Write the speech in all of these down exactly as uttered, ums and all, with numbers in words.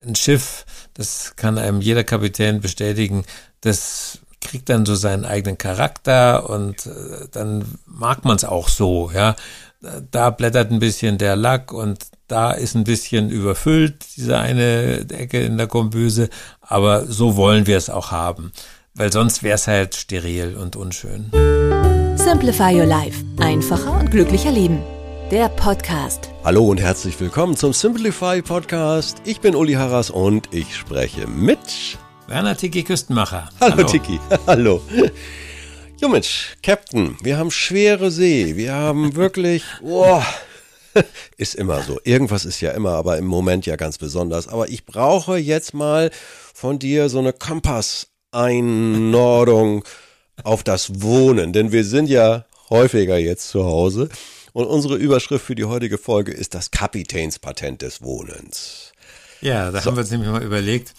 ein Schiff, das kann einem jeder Kapitän bestätigen, das kriegt dann so seinen eigenen Charakter und äh, dann mag man es auch so, ja. Da blättert ein bisschen der Lack und da ist ein bisschen überfüllt, diese eine Ecke in der Kombüse, aber so wollen wir es auch haben, weil sonst wäre es halt steril und unschön. Simplify Your Life. Einfacher und glücklicher leben. Der Podcast. Hallo und herzlich willkommen zum Simplify Podcast. Ich bin Uli Harras und ich spreche mit Werner Tiki Küstenmacher. Hallo, Hallo. Tiki, hallo. Jo Mensch, Captain, wir haben schwere See, wir haben wirklich, oh, ist immer so, irgendwas ist ja immer, aber im Moment ja ganz besonders. Aber ich brauche jetzt mal von dir so eine Kompasseinordnung auf das Wohnen, denn wir sind ja häufiger jetzt zu Hause und unsere Überschrift für die heutige Folge ist das Kapitänspatent des Wohnens. Ja, da so. haben wir uns nämlich mal überlegt,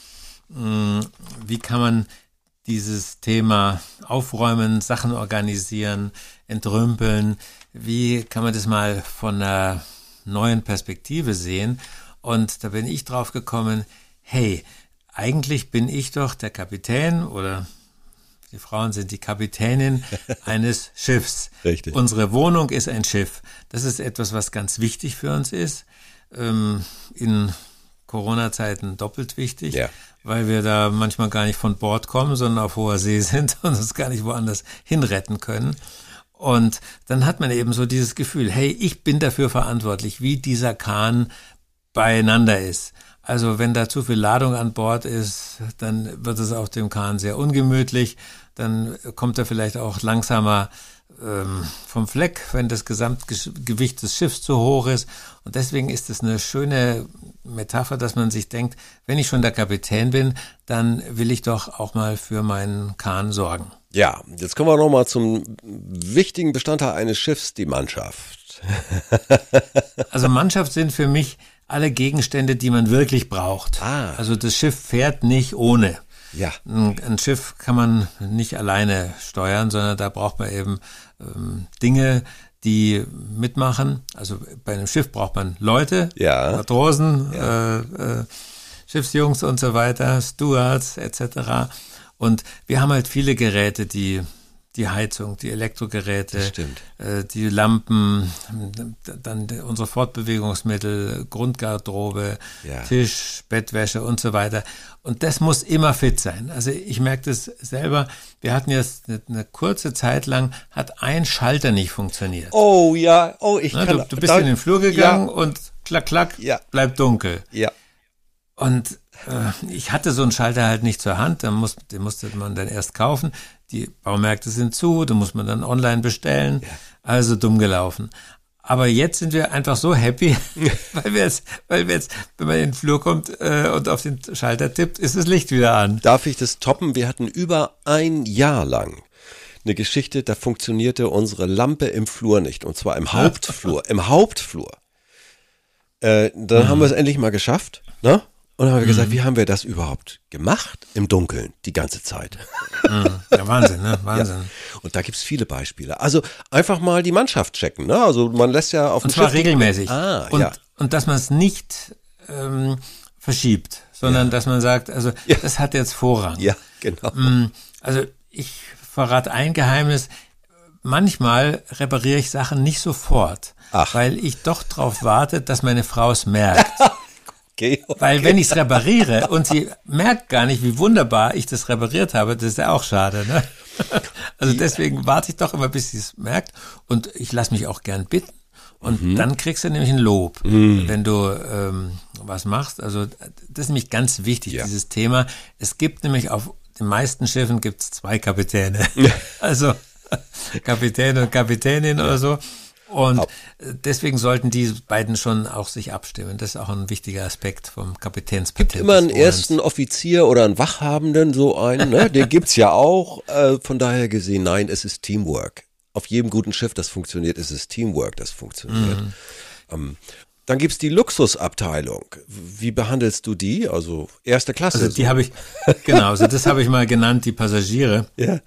wie kann man dieses Thema aufräumen, Sachen organisieren, entrümpeln, wie kann man das mal von einer neuen Perspektive sehen? Und da bin ich drauf gekommen, hey, eigentlich bin ich doch der Kapitän oder die Frauen sind die Kapitänin eines Schiffs. Richtig. Unsere Wohnung ist ein Schiff. Das ist etwas, was ganz wichtig für uns ist. Ähm, in Corona-Zeiten doppelt wichtig, ja. weil wir da manchmal gar nicht von Bord kommen, sondern auf hoher See sind und uns gar nicht woanders hinretten können. Und dann hat man eben so dieses Gefühl, hey, ich bin dafür verantwortlich, wie dieser Kahn beieinander ist. Also wenn da zu viel Ladung an Bord ist, dann wird es auf dem Kahn sehr ungemütlich, dann kommt er vielleicht auch langsamer ähm, vom Fleck, wenn das Gesamtgewicht des Schiffs zu hoch ist. Und deswegen ist es eine schöne Metapher, dass man sich denkt, wenn ich schon der Kapitän bin, dann will ich doch auch mal für meinen Kahn sorgen. Ja, jetzt kommen wir nochmal zum wichtigen Bestandteil eines Schiffs, die Mannschaft. Also Mannschaft sind für mich alle Gegenstände, die man wirklich braucht. Ah. Also das Schiff fährt nicht ohne. Ja. Ein, ein Schiff kann man nicht alleine steuern, sondern da braucht man eben ähm, Dinge, die mitmachen. Also bei einem Schiff braucht man Leute, ja. Matrosen, ja. Äh, äh, Schiffsjungs und so weiter, Stewards et cetera. Und wir haben halt viele Geräte, die die Heizung, die Elektrogeräte, äh, die Lampen, dann unsere Fortbewegungsmittel, Grundgarderobe, ja. Tisch, Bettwäsche und so weiter. Und das muss immer fit sein. Also ich merke das selber. Wir hatten jetzt eine, eine kurze Zeit lang, hat ein Schalter nicht funktioniert. Oh ja, oh ich Na, kann. Du, du bist da, in den Flur gegangen ja. und klack, klack, ja. bleibt dunkel. Ja. Und äh, ich hatte so einen Schalter halt nicht zur Hand, den, muss, den musste man dann erst kaufen. Die Baumärkte sind zu, da muss man dann online bestellen, ja. also dumm gelaufen. Aber jetzt sind wir einfach so happy, weil wir jetzt, weil wir jetzt, wenn man in den Flur kommt äh, und auf den Schalter tippt, ist das Licht wieder an. Darf ich das toppen? Wir hatten über ein Jahr lang eine Geschichte, da funktionierte unsere Lampe im Flur nicht, und zwar im Hauptflur, im Hauptflur. Äh, dann mhm. haben wir es endlich mal geschafft, ne? Und dann haben wir gesagt, mhm. wie haben wir das überhaupt gemacht im Dunkeln die ganze Zeit? Ja, Wahnsinn, ne? Wahnsinn. Ja. Und da gibt's viele Beispiele. Also einfach mal die Mannschaft checken, ne? Also man lässt ja auf dem Und zwar Schiff regelmäßig. Ah, und, ja. und dass man es nicht ähm, verschiebt, sondern ja. dass man sagt, also ja. das hat jetzt Vorrang. Ja, genau. Also ich verrate ein Geheimnis. Manchmal repariere ich Sachen nicht sofort, Ach. weil ich doch darauf warte, dass meine Frau es merkt. Okay, okay. Weil wenn ich es repariere und sie merkt gar nicht, wie wunderbar ich das repariert habe, das ist ja auch schade, ne? Also deswegen warte ich doch immer, bis sie es merkt, und ich lasse mich auch gern bitten, und mhm. dann kriegst du nämlich ein Lob, mhm. wenn du ähm, was machst. Also das ist nämlich ganz wichtig, ja. dieses Thema. Es gibt nämlich auf den meisten Schiffen gibt's zwei Kapitäne, also Kapitän und Kapitänin ja. oder so. Und deswegen sollten die beiden schon auch sich abstimmen. Das ist auch ein wichtiger Aspekt vom Kapitänspatent. Es gibt immer einen ersten Offizier oder einen Wachhabenden, so einen, ne? Den gibt's ja auch. Äh, von daher gesehen, nein, es ist Teamwork. Auf jedem guten Schiff, das funktioniert, ist es Teamwork, das funktioniert. Mhm. Ähm, dann gibt's die Luxusabteilung. Wie behandelst du die? Also erste Klasse. Also die so. habe ich, genau, also das habe ich mal genannt, die Passagiere. Ja.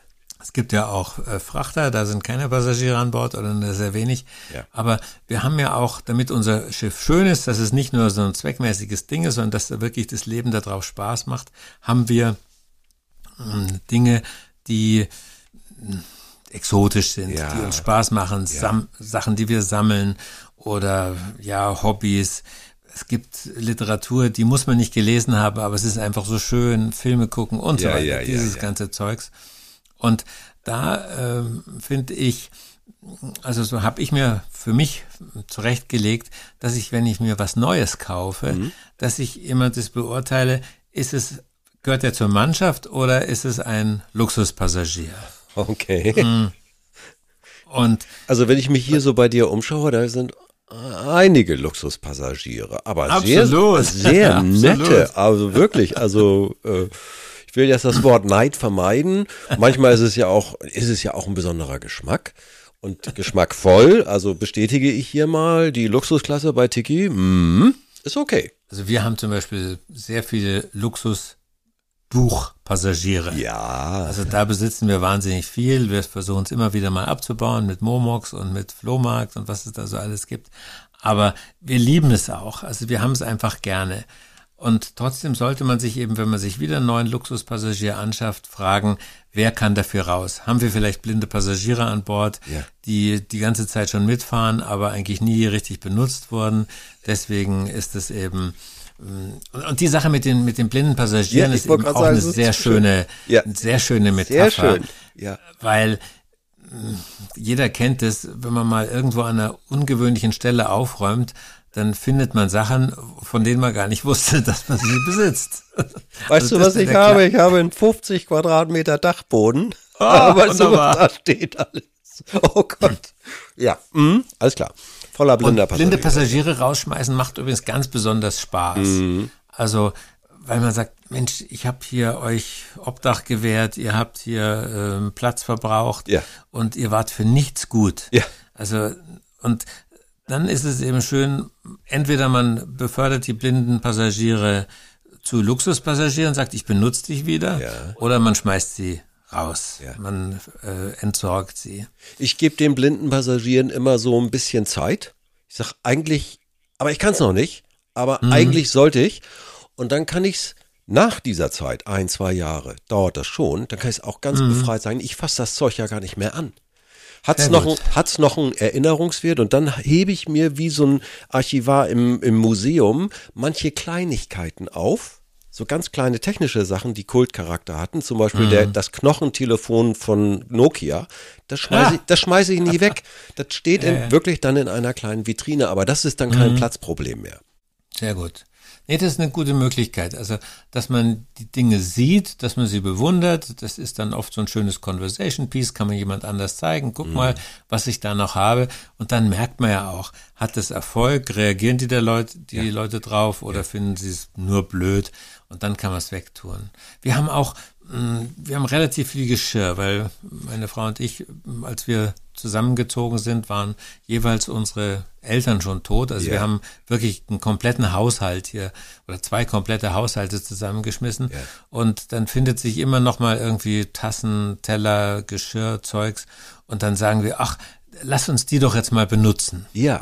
Es gibt ja auch äh, Frachter, da sind keine Passagiere an Bord oder nur sehr wenig. Ja. Aber wir haben ja auch, damit unser Schiff schön ist, dass es nicht nur so ein zweckmäßiges Ding ist, sondern dass da wirklich das Leben darauf Spaß macht, haben wir äh, Dinge, die äh, exotisch sind, Ja. die uns Spaß machen, Ja. Sam- Sachen, die wir sammeln oder ja, Hobbys. Es gibt Literatur, die muss man nicht gelesen haben, aber es ist einfach so schön, Filme gucken und so Ja, weiter, ja, ja, dieses ja. ganze Zeugs. Und da ähm, finde ich, also so habe ich mir für mich zurechtgelegt, dass ich, wenn ich mir was Neues kaufe, Mhm. dass ich immer das beurteile, ist es, gehört er zur Mannschaft oder ist es ein Luxuspassagier? Okay. Und Also wenn ich mich hier so bei dir umschaue, da sind einige Luxuspassagiere, aber Absolut. sehr, sehr Absolut. nette, also wirklich, also äh, ich will jetzt das Wort Neid vermeiden. Manchmal ist es ja auch, ist es ja auch ein besonderer Geschmack und geschmackvoll. Also bestätige ich hier mal die Luxusklasse bei Tiki, mm, ist okay. also wir haben zum Beispiel sehr viele Luxusbuchpassagiere. Ja, Also da besitzen wir wahnsinnig viel. Wir versuchen es immer wieder mal abzubauen mit Momox und mit Flohmarkt und was es da so alles gibt. Aber wir lieben es auch. Also wir haben es einfach gerne. Und trotzdem sollte man sich eben, wenn man sich wieder einen neuen Luxuspassagier anschafft, fragen, wer kann dafür raus? Haben wir vielleicht blinde Passagiere an Bord, Ja. die die ganze Zeit schon mitfahren, aber eigentlich nie richtig benutzt wurden? Deswegen ist es eben, und, und die Sache mit den, mit den blinden Passagieren Ja, ich ist wollte eben gerade auch sagen, eine es ist sehr schön. schöne, Ja. sehr schöne Metapher. sehr schön. Ja. Weil mh, jeder kennt es, wenn man mal irgendwo an einer ungewöhnlichen Stelle aufräumt, dann findet man Sachen, von denen man gar nicht wusste, dass man sie besitzt. Weißt Also du, das was ist ich der habe? Kla- Ich habe einen fünfzig Quadratmeter Dachboden. Ah, Aber weißt du, wunderbar. was da steht alles? Oh Gott. Ja, mhm, alles klar. Voller blinder Und Passagiere. blinde Passagiere rausschmeißen macht übrigens ganz besonders Spaß. Mhm. Also, weil man sagt, Mensch, ich habe hier euch Obdach gewährt, ihr habt hier ähm, Platz verbraucht Ja. und ihr wart für nichts gut. Ja. Also, und dann ist es eben schön, entweder man befördert die blinden Passagiere zu Luxuspassagieren, sagt, ich benutze dich wieder, Ja. oder man schmeißt sie raus. Ja. Man äh, entsorgt sie. Ich gebe den blinden Passagieren immer so ein bisschen Zeit. Ich sag eigentlich, aber ich kann es noch nicht, aber Mhm. eigentlich sollte ich. Und dann kann ich es nach dieser Zeit, ein, zwei Jahre, dauert das schon, dann kann ich es auch ganz befreit sagen, ich fasse das Zeug ja gar nicht mehr an. Hat's Sehr noch, gut. ein, hat's noch einen Erinnerungswert und dann hebe ich mir wie so ein Archivar im, im Museum manche Kleinigkeiten auf, so ganz kleine technische Sachen, die Kultcharakter hatten, zum Beispiel der, das Knochentelefon von Nokia, das schmeiße Ah. ich, das schmeiße ich nie weg. Das steht in, Ja, ja. wirklich dann in einer kleinen Vitrine, aber das ist dann kein Platzproblem mehr. Sehr gut. Nee, das ist eine gute Möglichkeit. Also, dass man die Dinge sieht, dass man sie bewundert, das ist dann oft so ein schönes Conversation Piece, kann man jemand anders zeigen, guck mal, was ich da noch habe. Und dann merkt man ja auch, hat es Erfolg, reagieren die der Leute, die Leute drauf oder finden sie es nur blöd? Und dann kann man es wegtun. Wir haben auch, mh, wir haben relativ viel Geschirr, weil meine Frau und ich, mh, als wir zusammengezogen sind, waren jeweils unsere Eltern schon tot. Also Ja. wir haben wirklich einen kompletten Haushalt hier oder zwei komplette Haushalte zusammengeschmissen. Ja. Und dann findet sich immer noch mal irgendwie Tassen, Teller, Geschirr, Zeugs. Und dann sagen wir, ach, lass uns die doch jetzt mal benutzen. Ja.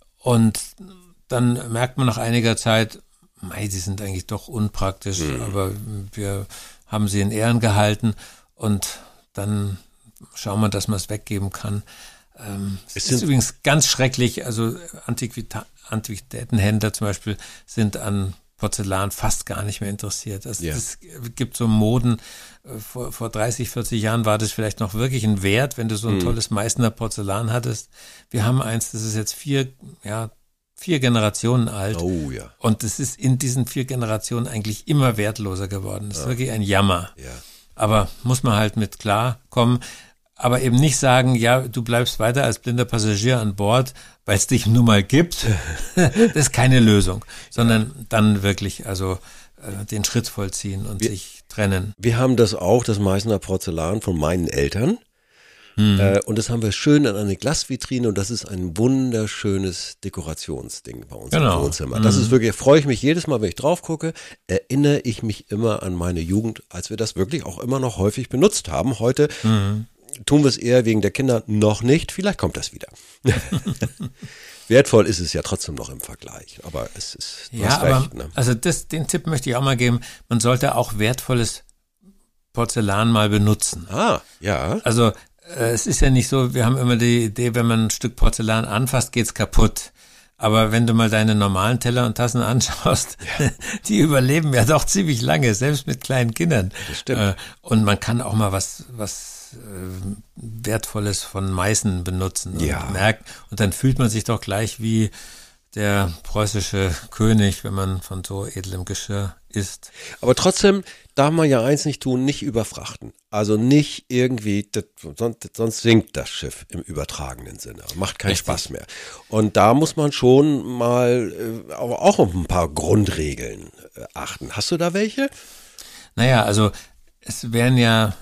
Und dann merkt man nach einiger Zeit, mei, die sind eigentlich doch unpraktisch, Mhm. aber wir haben sie in Ehren gehalten und dann schauen wir, dass man es weggeben kann. Ähm, es Es ist sind- übrigens ganz schrecklich, also Antiquita- Antiquitätenhändler zum Beispiel sind an Porzellan fast gar nicht mehr interessiert. Also Ja. es gibt so Moden, äh, vor, vor dreißig, vierzig Jahren war das vielleicht noch wirklich ein Wert, wenn du so ein Mhm. tolles Meißner Porzellan hattest. Wir haben eins, das ist jetzt vier, ja, vier Generationen alt. Oh ja. Und es ist in diesen vier Generationen eigentlich immer wertloser geworden. Das ist wirklich ein Jammer. Ja. Aber muss man halt mit klarkommen. Aber eben nicht sagen, ja, du bleibst weiter als blinder Passagier an Bord, weil es dich nun mal gibt. Das ist keine Lösung. Sondern dann wirklich also äh, den Schritt vollziehen und Wir- sich trennen. Wir haben das auch, das Meißner Porzellan von meinen Eltern. Mhm. Äh, und das haben wir schön in eine Glasvitrine und das ist ein wunderschönes Dekorationsding bei uns genau. im Wohnzimmer. Das ist wirklich, freue ich mich jedes Mal, wenn ich drauf gucke, erinnere ich mich immer an meine Jugend, als wir das wirklich auch immer noch häufig benutzt haben. Heute mhm. tun wir es eher wegen der Kinder noch nicht, vielleicht kommt das wieder. Wertvoll ist es ja trotzdem noch im Vergleich, aber es ist, du ja, hast recht. Aber, Ne? Also das, den Tipp möchte ich auch mal geben, man sollte auch wertvolles Porzellan mal benutzen. Ah, ja. Also äh, es ist ja nicht so, wir haben immer die Idee, wenn man ein Stück Porzellan anfasst, geht's kaputt. Aber wenn du mal deine normalen Teller und Tassen anschaust, ja. die überleben ja doch ziemlich lange, selbst mit kleinen Kindern. Das stimmt. Äh, und man kann auch mal was, was äh, Wertvolles von Meißen benutzen und ja. merkt, und dann fühlt man sich doch gleich wie der preußische König, wenn man von so edlem Geschirr isst. Aber trotzdem darf man ja eins nicht tun, nicht überfrachten. Also nicht irgendwie, das, sonst, sonst sinkt das Schiff im übertragenen Sinne. Macht keinen Richtig. Spaß mehr. Und da muss man schon mal äh, auch auf ein paar Grundregeln äh, achten. Hast du da welche? Naja, also es werden ja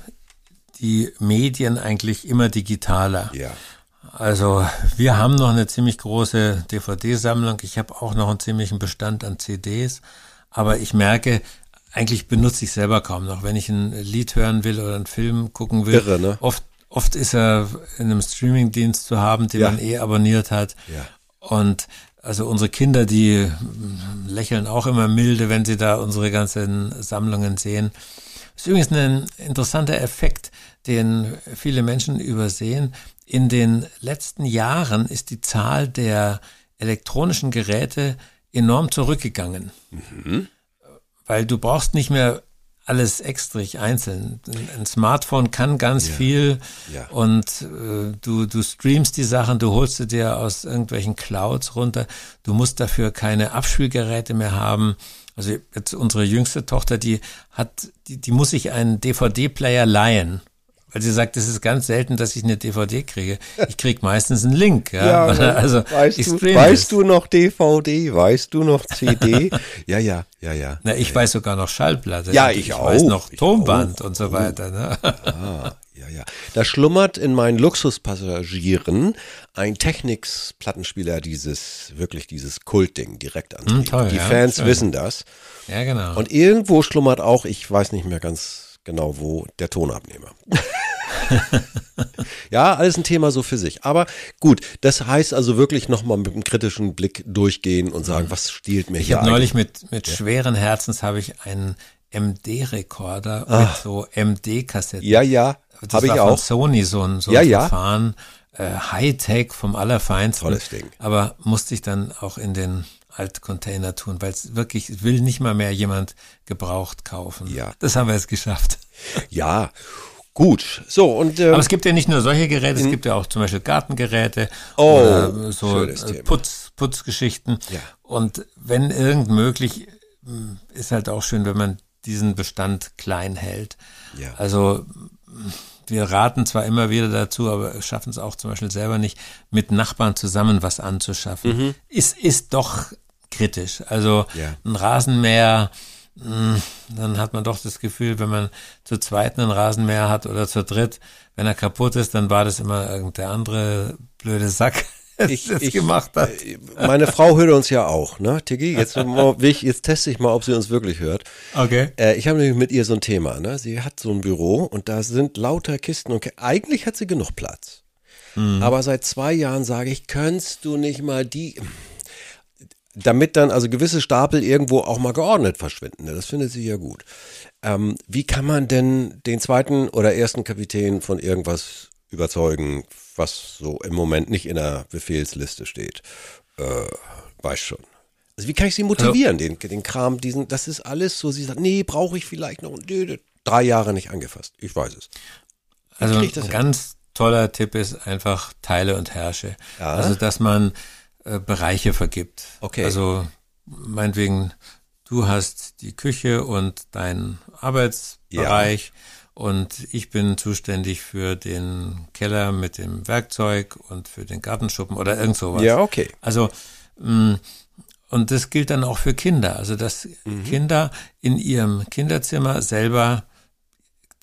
die Medien eigentlich immer digitaler. Ja. Also wir haben noch eine ziemlich große D V D-Sammlung. Ich habe auch noch einen ziemlichen Bestand an C Ds. Aber ich merke, eigentlich benutze ich selber kaum noch. Wenn ich ein Lied hören will oder einen Film gucken will, Irre, ne? oft, oft ist er in einem Streamingdienst zu haben, den ja. man eh abonniert hat. Ja. Und also unsere Kinder, die lächeln auch immer milde, wenn sie da unsere ganzen Sammlungen sehen. Das ist übrigens ein interessanter Effekt, den viele Menschen übersehen. In den letzten Jahren ist die Zahl der elektronischen Geräte enorm zurückgegangen. Mhm. Weil du brauchst nicht mehr alles extra einzeln. Ein Smartphone kann ganz ja. viel ja. und äh, du, du streamst die Sachen, du holst sie dir aus irgendwelchen Clouds runter. Du musst dafür keine Abspielgeräte mehr haben. Also jetzt unsere jüngste Tochter, die hat, die, die muss sich einen D V D-Player leihen. Weil sie sagt, es ist ganz selten, dass ich eine D V D kriege. Ich kriege meistens einen Link. Ja, ja also weißt, du, weißt du noch D V D? Weißt du noch C D? ja, ja, ja, ja. Na, ich ja, weiß sogar noch Schallplatte. Ja, ich, ich auch. weiß noch ich Tonband auch. und so weiter. Ne? Ah, ja, ja. Da schlummert in meinen Luxuspassagieren ein Technics-Plattenspieler, dieses, wirklich dieses Kultding, Direktantrieb. Hm, toll, Die ja, Fans schön. wissen das. Ja, genau. Und irgendwo schlummert auch, ich weiß nicht mehr ganz genau wo, der Tonabnehmer. Ja, alles ein Thema so für sich. Aber gut, das heißt also wirklich nochmal mit einem kritischen Blick durchgehen und sagen, was stiehlt mir ich hier hab eigentlich? Ich habe neulich mit, mit ja. schweren Herzens habe ich einen M D-Rekorder Ach. mit so M D-Kassetten. Ja, ja, habe ich war auch. Von Sony so ein, so ja, ein ja. Verfahren, äh, Hightech vom Allerfeinsten. Tolles Ding. Aber musste ich dann auch in den Altcontainer tun, weil es wirklich, will nicht mal mehr jemand gebraucht kaufen. Ja. Das haben wir jetzt geschafft. Ja, gut. So, und, ähm, aber es gibt ja nicht nur solche Geräte, es gibt ja auch zum Beispiel Gartengeräte oh, oder so Thema. Putz, Putzgeschichten. Ja. Und wenn irgend möglich, ist halt auch schön, wenn man diesen Bestand klein hält. Ja. Also wir raten zwar immer wieder dazu, aber schaffen es auch zum Beispiel selber nicht, mit Nachbarn zusammen was anzuschaffen. Mhm. Ist, ist doch kritisch. Also ja. ein Rasenmäher, dann hat man doch das Gefühl, wenn man zu zweit einen Rasenmäher hat oder zu dritt, wenn er kaputt ist, dann war das immer irgendein andere blöde Sack, der ich, das ich, gemacht hat. Meine Frau hört uns ja auch, ne, Tiggi? Jetzt, jetzt teste ich mal, ob sie uns wirklich hört. Okay. Äh, ich habe nämlich mit ihr so ein Thema, ne? Sie hat so ein Büro und da sind lauter Kisten und eigentlich hat sie genug Platz. Hm. Aber seit zwei Jahren sage ich, könntest du nicht mal die... Damit dann also gewisse Stapel irgendwo auch mal geordnet verschwinden. Das findet sie ja gut. Ähm, wie kann man denn den zweiten oder ersten Kapitän von irgendwas überzeugen, was so im Moment nicht in der Befehlsliste steht? Äh, weiß schon. Also wie kann ich sie motivieren, also, den, den Kram, diesen, das ist alles so, sie sagt, nee, brauche ich vielleicht noch nee, drei Jahre nicht angefasst. Ich weiß es. Wie also ein hin? ganz toller Tipp ist einfach Teile und Herrsche. Ja. Also dass man Bereiche vergibt. Okay. Also meinetwegen, du hast die Küche und deinen Arbeitsbereich ja. und ich bin zuständig für den Keller mit dem Werkzeug und für den Gartenschuppen oder irgend sowas. Ja, okay. Also mh, und das gilt dann auch für Kinder. Also dass mhm. Kinder in ihrem Kinderzimmer selber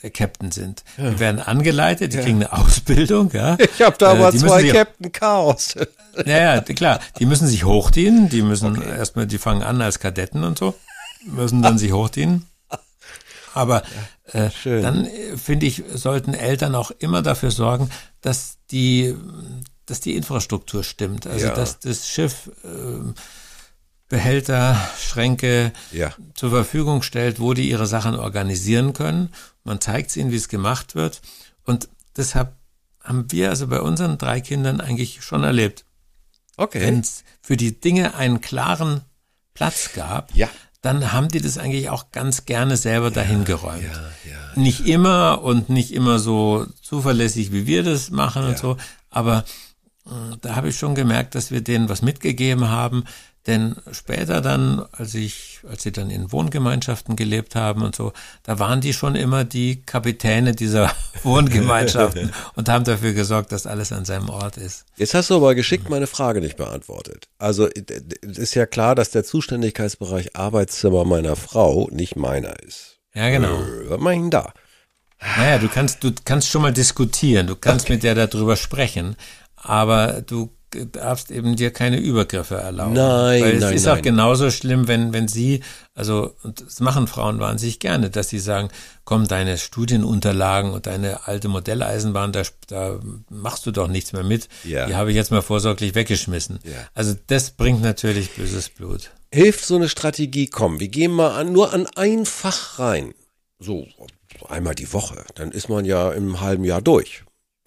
der Captain sind. Ja. Die werden angeleitet, die ja. kriegen eine Ausbildung. Ja. Ich habe da aber äh, zwei sich, Captain Chaos. Naja, klar, die müssen sich hochdienen, die müssen okay. erstmal, die fangen an als Kadetten und so, müssen dann sich hochdienen. Aber äh, dann, äh, finde ich, sollten Eltern auch immer dafür sorgen, dass die, dass die Infrastruktur stimmt. Also, ja. dass das Schiff äh, Behälter, Schränke ja. zur Verfügung stellt, wo die ihre Sachen organisieren können. Man zeigt es ihnen, wie es gemacht wird. Und deshalb haben wir also bei unseren drei Kindern eigentlich schon erlebt. Okay. Wenn es für die Dinge einen klaren Platz gab, ja. dann haben die das eigentlich auch ganz gerne selber ja, dahin geräumt. Ja, ja, nicht ja. immer und nicht immer so zuverlässig, wie wir das machen ja. und so. Aber äh, da habe ich schon gemerkt, dass wir denen was mitgegeben haben. Denn später dann, als ich, als sie dann in Wohngemeinschaften gelebt haben und so, da waren die schon immer die Kapitäne dieser Wohngemeinschaften und haben dafür gesorgt, dass alles an seinem Ort ist. Jetzt hast du aber geschickt meine Frage nicht beantwortet. Also es ist ja klar, dass der Zuständigkeitsbereich Arbeitszimmer meiner Frau nicht meiner ist. Ja, genau. Äh, was mach ich denn da? Naja, du kannst, du kannst schon mal diskutieren, du kannst okay. mit der darüber sprechen, aber du darfst eben dir keine Übergriffe erlauben. Nein, Weil es nein, ist nein. auch genauso schlimm, wenn, wenn sie, also, und das machen Frauen wahnsinnig gerne, dass sie sagen, komm, deine Studienunterlagen und deine alte Modelleisenbahn, da, da machst du doch nichts mehr mit. Ja. Die habe ich jetzt mal vorsorglich weggeschmissen. Ja. Also das bringt natürlich böses Blut. Hilft so eine Strategie, komm, wir gehen mal an, nur an ein Fach rein. So, einmal die Woche. Dann ist man ja im halben Jahr durch.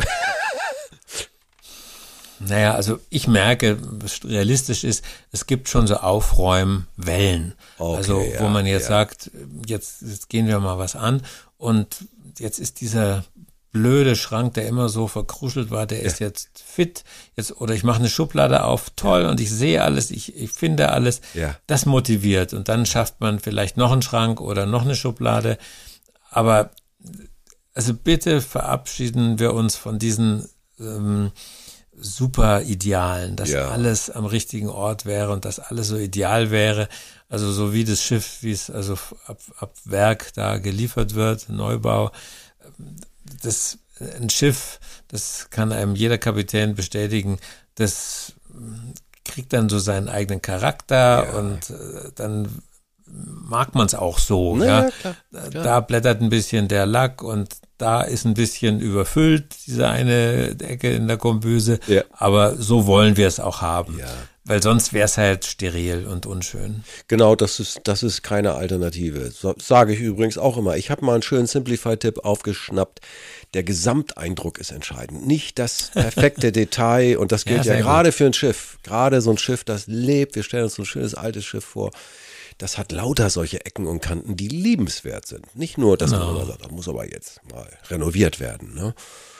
Naja, also ich merke, was realistisch ist, es gibt schon so Aufräumwellen. Okay, also wo ja, man jetzt ja. sagt, jetzt, jetzt gehen wir mal was an und jetzt ist dieser blöde Schrank, der immer so verkruschelt war, der ja. ist jetzt fit. Jetzt, oder ich mache eine Schublade auf, toll, und ich sehe alles, ich, ich finde alles. Ja. Das motiviert. Und dann schafft man vielleicht noch einen Schrank oder noch eine Schublade. Aber also bitte verabschieden wir uns von diesen ähm, super Idealen, dass ja. alles am richtigen Ort wäre und dass alles so ideal wäre. Also so wie das Schiff, wie es also ab, ab Werk da geliefert wird, Neubau. Das, ein Schiff, das kann einem jeder Kapitän bestätigen, das kriegt dann so seinen eigenen Charakter ja. und äh, dann mag man es auch so. Na, ja. ja klar, klar. Da blättert ein bisschen der Lack und da ist ein bisschen überfüllt, diese eine Ecke in der Kombüse. Ja. Aber so wollen wir es auch haben. Ja. Weil sonst wäre es halt steril und unschön. Genau, das ist, das ist keine Alternative. So, sage ich übrigens auch immer. Ich habe mal einen schönen Simplify-Tipp aufgeschnappt. Der Gesamteindruck ist entscheidend. Nicht das perfekte Detail. Und das gilt ja, ja gerade für ein Schiff. Gerade so ein Schiff, das lebt. Wir stellen uns so ein schönes altes Schiff vor. Das hat lauter solche Ecken und Kanten, die liebenswert sind. Nicht nur, dass genau. man immer sagt, das muss aber jetzt mal renoviert werden. Ne?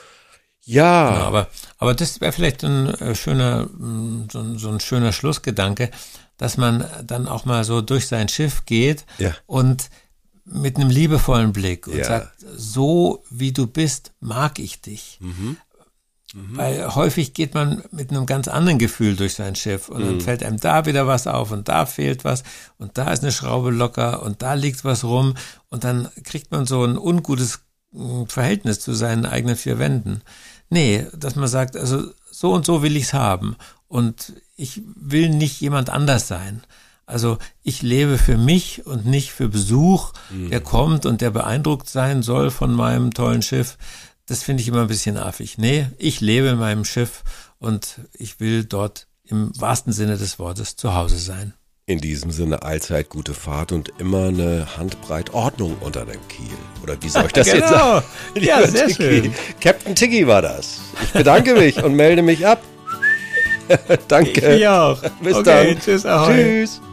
Ja. Genau, aber, aber das wäre vielleicht ein äh, schöner, so, so ein schöner Schlussgedanke, dass man dann auch mal so durch sein Schiff geht ja. und mit einem liebevollen Blick und ja. sagt, so wie du bist, mag ich dich. Mhm. Mhm. Weil häufig geht man mit einem ganz anderen Gefühl durch sein Schiff und dann mhm. fällt einem da wieder was auf und da fehlt was und da ist eine Schraube locker und da liegt was rum und dann kriegt man so ein ungutes Verhältnis zu seinen eigenen vier Wänden. Nee, dass man sagt, also so und so will ich's haben und ich will nicht jemand anders sein. Also ich lebe für mich und nicht für Besuch, mhm. der kommt und der beeindruckt sein soll von meinem tollen Schiff. Das finde ich immer ein bisschen affig. Nee, ich lebe in meinem Schiff und ich will dort im wahrsten Sinne des Wortes zu Hause sein. In diesem Sinne allzeit gute Fahrt und immer eine Handbreit Ordnung unter dem Kiel. Oder wie soll ich das genau. jetzt sagen? Ja, sehr Tiggy. Schön. Captain Tiggy war das. Ich bedanke mich und melde mich ab. Danke. Ich auch. Bis okay, dann. Tschüss. Ahoi. Tschüss.